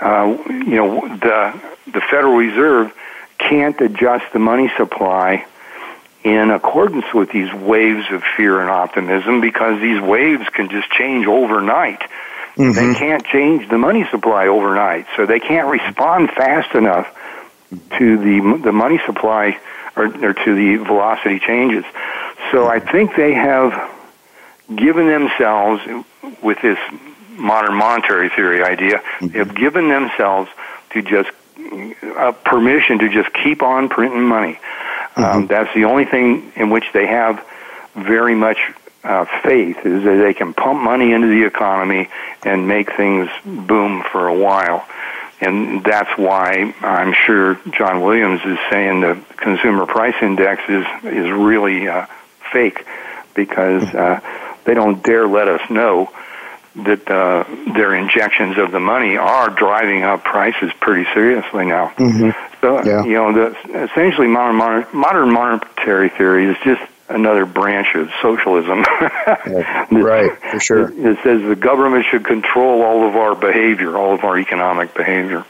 the Federal Reserve can't adjust the money supply in accordance with these waves of fear and optimism, because these waves can just change overnight. They can't change the money supply overnight, so they can't respond fast enough to the money supply or to the velocity changes. So I think they have given themselves, with this modern monetary theory idea, they have given themselves to just permission to just keep on printing money. That's the only thing in which they have very much faith, is that they can pump money into the economy and make things boom for a while. And that's why I'm sure John Williams is saying the consumer price index is really fake, because they don't dare let us know that their injections of the money are driving up prices pretty seriously now. So, essentially modern monetary theory is just another branch of socialism. Right, for sure. It says the government should control all of our behavior, all of our economic behavior.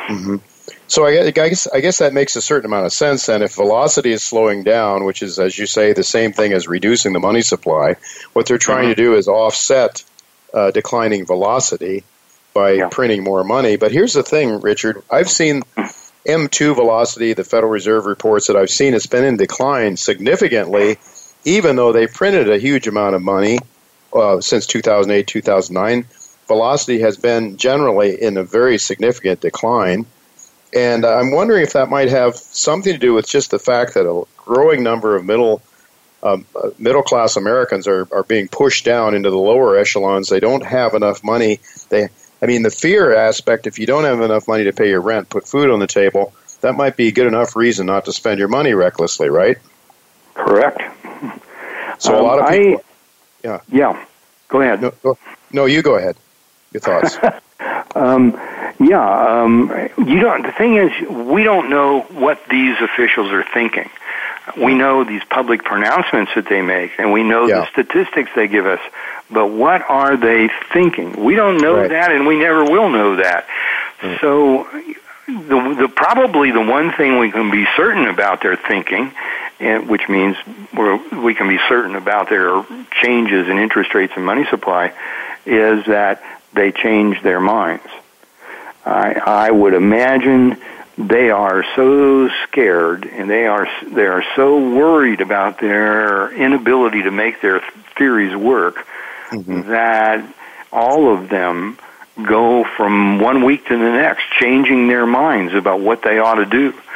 So I guess that makes a certain amount of sense then. If velocity is slowing down, which is, as you say, the same thing as reducing the money supply, what they're trying to do is offset declining velocity by printing more money. But here's the thing, Richard. I've seen M2 velocity, the Federal Reserve reports that I've seen, it's been in decline significantly, even though they printed a huge amount of money since 2008, 2009. Velocity has been generally in a very significant decline. And I'm wondering if that might have something to do with just the fact that a growing number of middle-class Americans are being pushed down into the lower echelons. They don't have enough money. The fear aspect, if you don't have enough money to pay your rent, put food on the table, that might be a good enough reason not to spend your money recklessly, right? Correct. So a lot of people... Yeah. Go ahead. No, you go ahead. Your thoughts. The thing is, we don't know what these officials are thinking. We know these public pronouncements that they make, and we know the statistics they give us, but what are they thinking? We don't know that, and we never will know that. So probably the one thing we can be certain about their thinking, which means we can be certain about their changes in interest rates and money supply, is that they change their minds. I would imagine they are so scared, and they are so worried about their inability to make their theories work, that all of them go from one week to the next changing their minds about what they ought to do.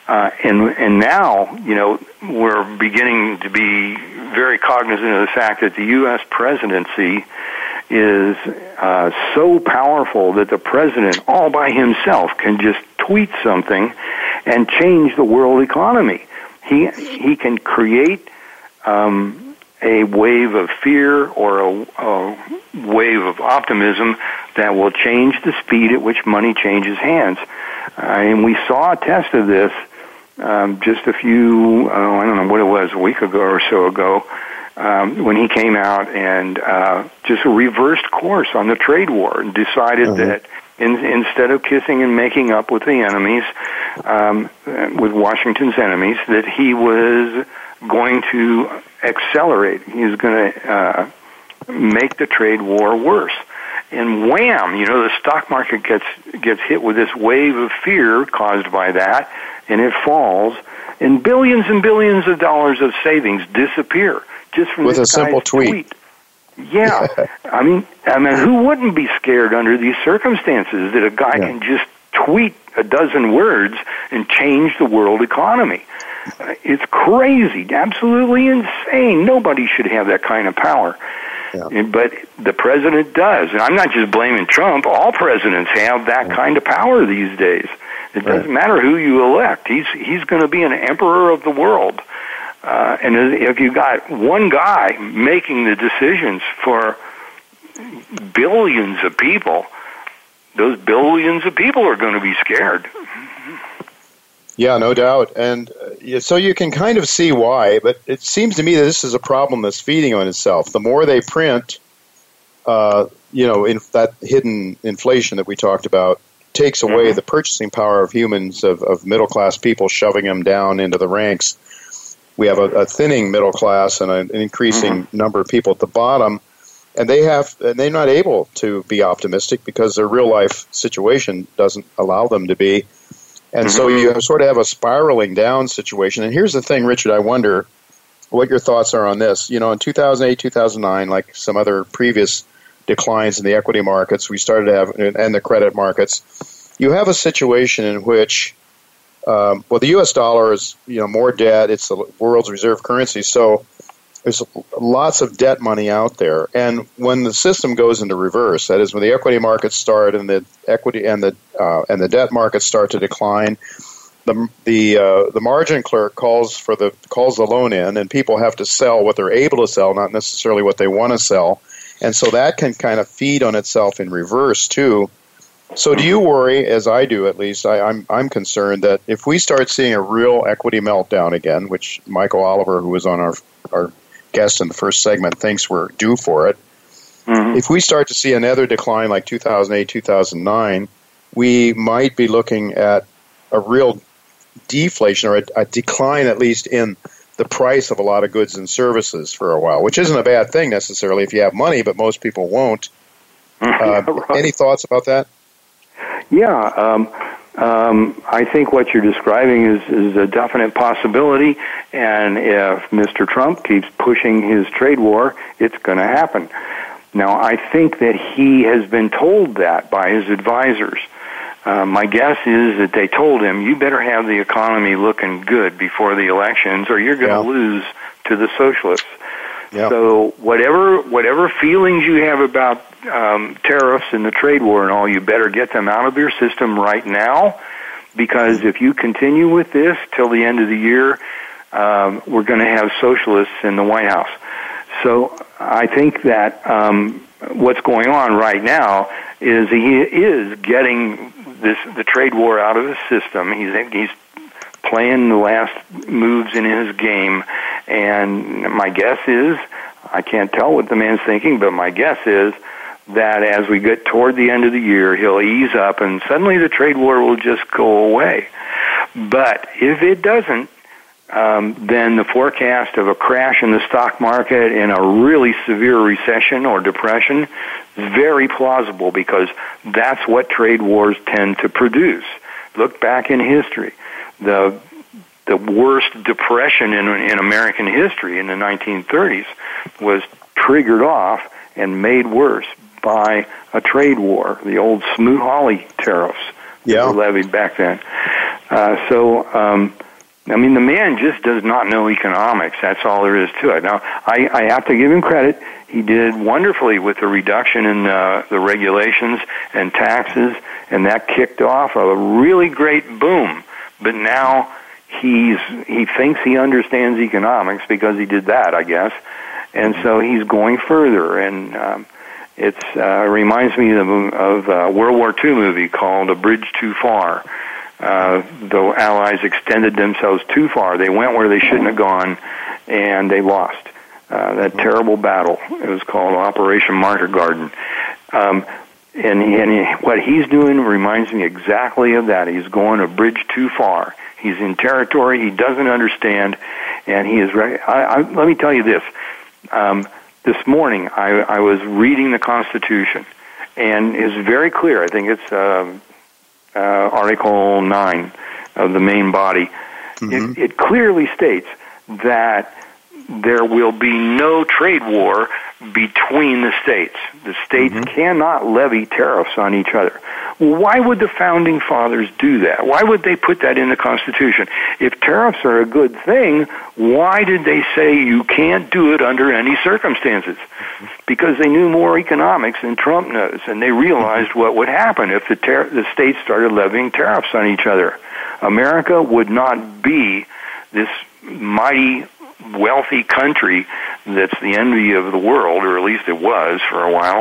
And now, we're beginning to be very cognizant of the fact that the U.S. presidency is so powerful that the president all by himself can just tweet something and change the world economy. He can create a wave of fear or a wave of optimism that will change the speed at which money changes hands. And we saw a test of this just a few, I don't know what it was, a week ago or so ago, when he came out and just reversed course on the trade war and decided that instead of kissing and making up with the enemies, with Washington's enemies, that he was going to accelerate. He was going to make the trade war worse. And wham, the stock market gets hit with this wave of fear caused by that, and it falls, and billions of dollars of savings disappear just from with this a simple tweet. Yeah, I mean, who wouldn't be scared under these circumstances that a guy can just tweet a dozen words and change the world economy? It's crazy, absolutely insane. Nobody should have that kind of power. Yeah. But the president does. And I'm not just blaming Trump. All presidents have that kind of power these days. It doesn't matter who you elect. He's going to be an emperor of the world. And if you got one guy making the decisions for billions of people, those billions of people are going to be scared. Yeah, no doubt. And so you can kind of see why, but it seems to me that this is a problem that's feeding on itself. The more they print, in that hidden inflation that we talked about takes away the purchasing power of humans, of middle-class people, shoving them down into the ranks. We have a thinning middle class and an increasing number of people at the bottom, and they're not able to be optimistic because their real-life situation doesn't allow them to be. And so you sort of have a spiraling down situation. And here's the thing, Richard, I wonder what your thoughts are on this. In 2008, 2009, like some other previous declines in the equity markets, we started to have, and the credit markets, you have a situation in which, the U.S. dollar is, more debt. It's the world's reserve currency. So there's lots of debt money out there. And when the system goes into reverse, that is when the equity markets start and the equity and the debt markets start to decline, the margin clerk calls the loan in, and people have to sell what they're able to sell, not necessarily what they want to sell. And so that can kind of feed on itself in reverse too. So do you worry, as I do at least, I'm concerned that if we start seeing a real equity meltdown again, which Michael Oliver, who was on our guest in the first segment, thinks we're due for it, if we start to see another decline like 2008, 2009, we might be looking at a real deflation or a decline at least in the price of a lot of goods and services for a while, which isn't a bad thing necessarily if you have money, but most people won't. Any thoughts about that? Yeah, I think what you're describing is a definite possibility, and if Mr. Trump keeps pushing his trade war, it's going to happen. Now, I think that he has been told that by his advisors. My guess is that they told him, you better have the economy looking good before the elections, or you're going to lose to the socialists. Yeah. So whatever feelings you have about tariffs and the trade war and all, you better get them out of your system right now, because if you continue with this till the end of the year, we're going to have socialists in the White House. So I think that what's going on right now is he is getting the trade war out of the system. He's playing the last moves in his game, and my guess is, I can't tell what the man's thinking, but my guess is that as we get toward the end of the year, he'll ease up and suddenly the trade war will just go away. But if it doesn't, then the forecast of a crash in the stock market and a really severe recession or depression is very plausible, because that's what trade wars tend to produce. Look back in history. The worst depression in American history in the 1930s was triggered off and made worse by a trade war, the old Smoot-Hawley tariffs that were levied back then. I mean, the man just does not know economics. That's all there is to it. Now, I have to give him credit. He did wonderfully with the reduction in the regulations and taxes, and that kicked off a really great boom. But now he thinks he understands economics because he did that, I guess, and so he's going further. And it reminds me of a World War II movie called A Bridge Too Far. The Allies extended themselves too far. They went where they shouldn't have gone, and they lost that terrible battle. It was called Operation Market Garden. What he's doing reminds me exactly of that. He's going a bridge too far. He's in territory he doesn't understand, and he is ready. Let me tell you this. This morning, I was reading the Constitution, and it's very clear. I think it's Article 9 of the main body. Mm-hmm. It clearly states that there will be no trade war between the states. The states cannot levy tariffs on each other. Why would the Founding Fathers do that? Why would they put that in the Constitution? If tariffs are a good thing, why did they say you can't do it under any circumstances? Because they knew more economics than Trump knows, and they realized what would happen if the states started levying tariffs on each other. America would not be this mighty, wealthy country that's the envy of the world, or at least it was for a while.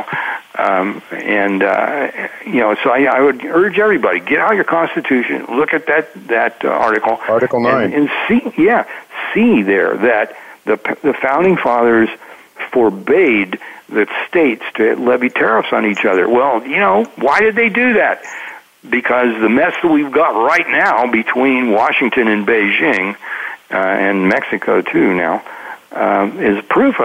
So I would urge everybody, get out your Constitution, look at that article. Article 9. And see there that the Founding Fathers forbade the states to levy tariffs on each other. Well, why did they do that? Because the mess that we've got right now between Washington and Beijing, and Mexico too now, is proof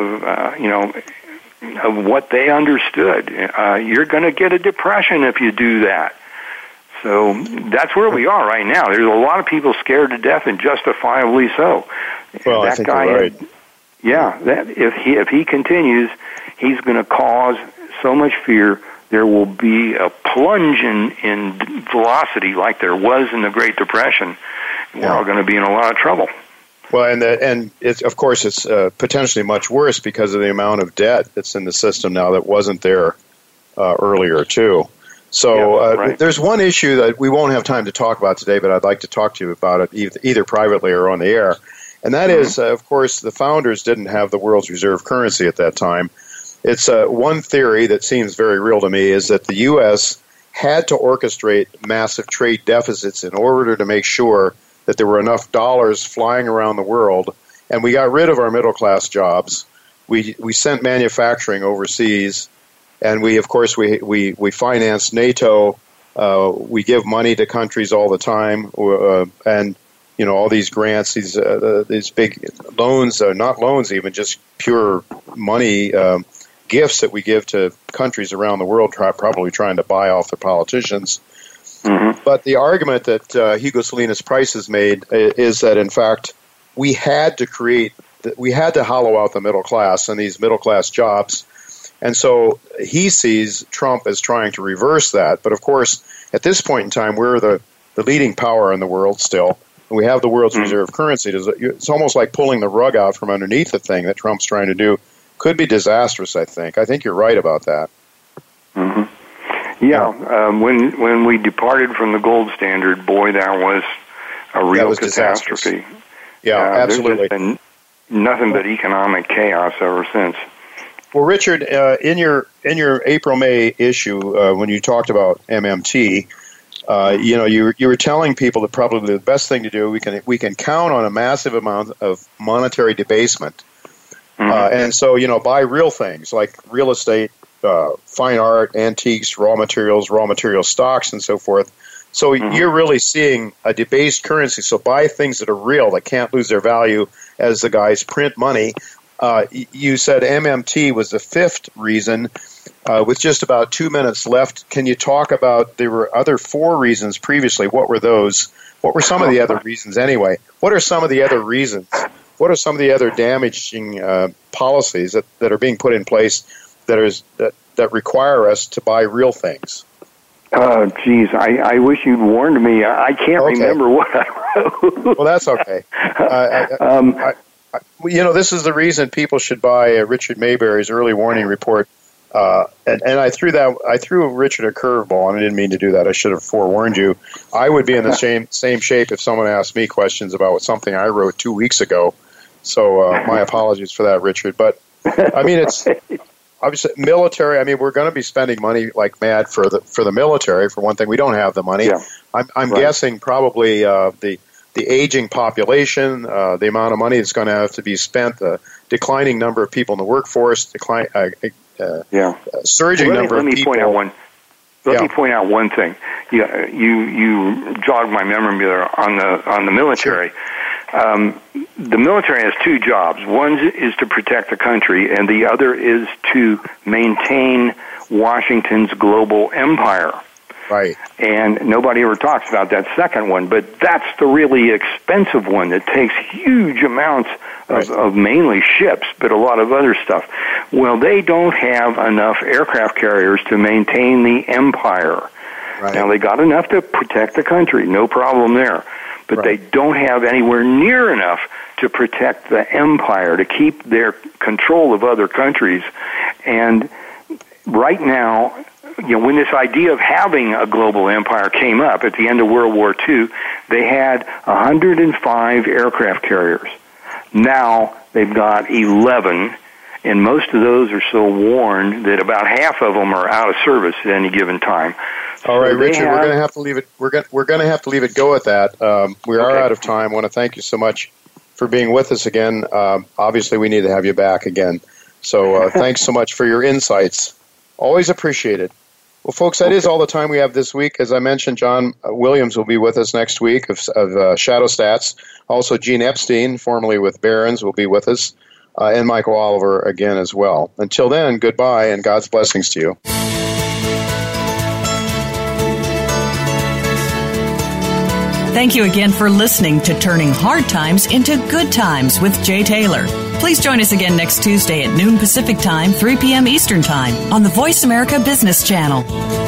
of what they understood. You're going to get a depression if you do that. So that's where we are right now. There's a lot of people scared to death, and justifiably so. Well, I think you're right. If he continues, he's going to cause so much fear. There will be a plunge in velocity like there was in the Great Depression. We're all going to be in a lot of trouble. Well, and it's, of course, it's potentially much worse because of the amount of debt that's in the system now that wasn't there earlier, too. So there's one issue that we won't have time to talk about today, but I'd like to talk to you about it either privately or on the air. And that is, of course, the founders didn't have the world's reserve currency at that time. It's one theory that seems very real to me is that the U.S. had to orchestrate massive trade deficits in order to make sure that there were enough dollars flying around the world, and we got rid of our middle-class jobs. We sent manufacturing overseas, and we finance NATO. We give money to countries all the time, and all these grants, these big loans, not loans even, just pure money gifts that we give to countries around the world, probably trying to buy off their politicians. Mm-hmm. But the argument that Hugo Salinas Price has made is that, in fact, we had to hollow out the middle class and these middle class jobs. And so he sees Trump as trying to reverse that. But, of course, at this point in time, we're the leading power in the world still. And we have the world's reserve currency. It's almost like pulling the rug out from underneath the thing that Trump's trying to do. Could be disastrous, I think. I think you're right about that. Mm-hmm. Yeah, when we departed from the gold standard, boy, that was a real catastrophe. Yeah, absolutely. There's just been nothing but economic chaos ever since. Well, Richard, in your April-May issue, when you talked about MMT, you were telling people that probably the best thing to do, we can count on a massive amount of monetary debasement, and so buy real things like real estate, fine art, antiques, raw material stocks, and so forth. So you're really seeing a debased currency. So buy things that are real, that can't lose their value as the guys print money. You said MMT was the fifth reason. With just about 2 minutes left, can you talk about, there were other 4 reasons previously. What were those? What were some of the other reasons anyway? What are some of the other reasons? What are some of the other damaging policies that are being put in place that require us to buy real things? Geez, I wish you'd warned me. I can't remember what I wrote. Well, that's okay. This is the reason people should buy Richard Mayberry's early warning report. And I threw Richard a curveball, and I didn't mean to do that. I should have forewarned you. I would be in the same shape if someone asked me questions about something I wrote 2 weeks ago. So my apologies for that, Richard. But I mean, it's obviously military. I mean, we're going to be spending money like mad for the military. For one thing, we don't have the money. Yeah. I'm guessing probably the aging population, the amount of money that's going to have to be spent, the declining number of people in the workforce, surging number of people. Let me point out one thing. You jogged my memory there on the military. Sure. The military has two jobs. One is to protect the country, and the other is to maintain Washington's global empire. Right. And nobody ever talks about that second one, but that's the really expensive one that takes huge amounts of mainly ships, but a lot of other stuff. Well, they don't have enough aircraft carriers to maintain the empire. Right. Now, they got enough to protect the country, no problem there, but they don't have anywhere near enough to protect the empire, to keep their control of other countries. And right now, when this idea of having a global empire came up at the end of World War II, they had 105 aircraft carriers. Now they've got 11, and most of those are so worn that about half of them are out of service at any given time. All right, Richard, we're going to have to leave it. We're going to have to leave it go at that. We are out of time. I want to thank you so much for being with us again. Obviously, we need to have you back again. So thanks so much for your insights. Always appreciated. Well, folks, that is all the time we have this week. As I mentioned, John Williams will be with us next week of Shadow Stats. Also, Gene Epstein, formerly with Barron's, will be with us, and Michael Oliver again as well. Until then, goodbye, and God's blessings to you. Thank you again for listening to Turning Hard Times into Good Times with Jay Taylor. Please join us again next Tuesday at noon Pacific Time, 3 p.m. Eastern Time on the Voice America Business Channel.